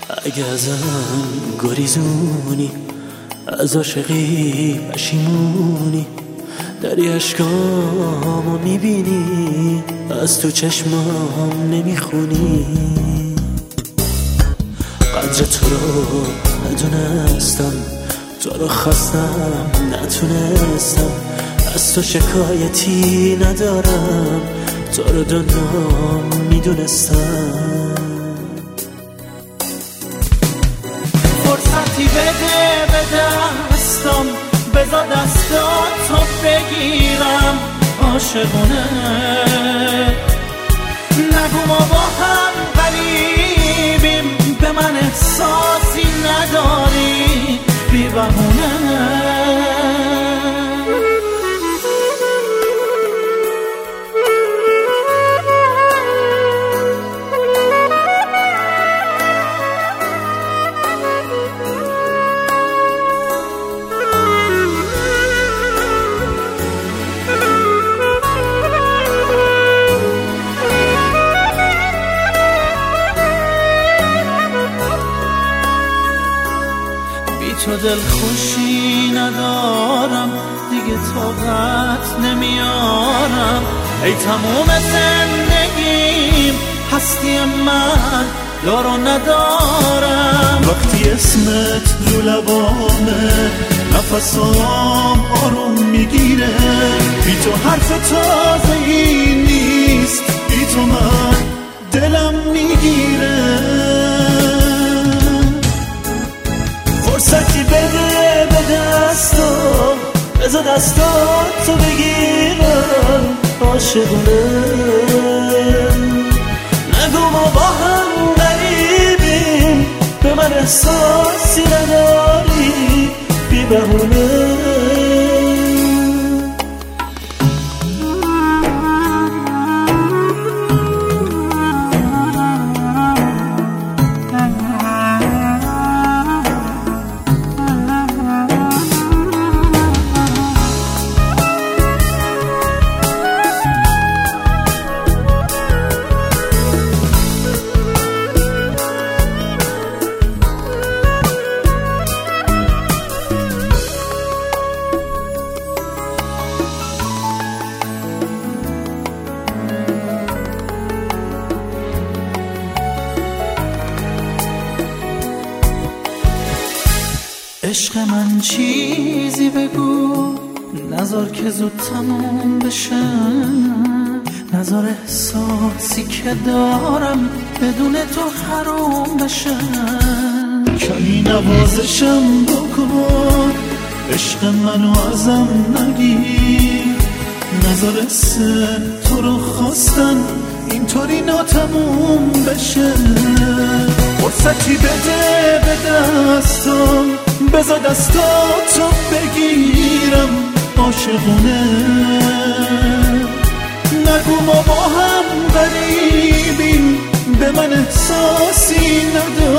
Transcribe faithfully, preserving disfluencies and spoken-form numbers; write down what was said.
اگه ازم گریزونی، از عاشقی پشیمونی، داری اشکامو میبینی، از تو چشمام نمیخونی. قدر تو رو ندونستم، تو رو خواستم نتونستم، از تو شکایتی ندارم، تو رو دنیا میدونستم. فرصتی بده به دستم، بذار دستاتو بگیرم عاشقونه. نگو ما با هم غریبیم، به من احساسی نداری بی بهونه. تو دل خوشی ندارم دیگه، طاقت نمیارم. ای تموم زندگیم هستی من دارو ندارم. وقتی اسمت رو لبامه نفسام آروم میگیره، بی تو حرف تازه ای نیست، بی تو من دلم میگیره. فرصتی بده به دستم، بذار دستاتو بگیرم عاشقونه. نگو ما با هم غریبیم، به من احساسی نداری بی بهونه. عشق من چیزی بگو، نذار که زود تموم بشه، نذار احساسی که دارم بدون تو حروم بشه. کمی نوازشم بکن، عشق منو ازم نگیر، نذار حس تو رو خواستن اینطوری ناتموم بشه. فرصتی بده به دستم، بذار دستاتو بگیرم عاشقونه. نگو ما با هم غریبیم، به من احساسی نداری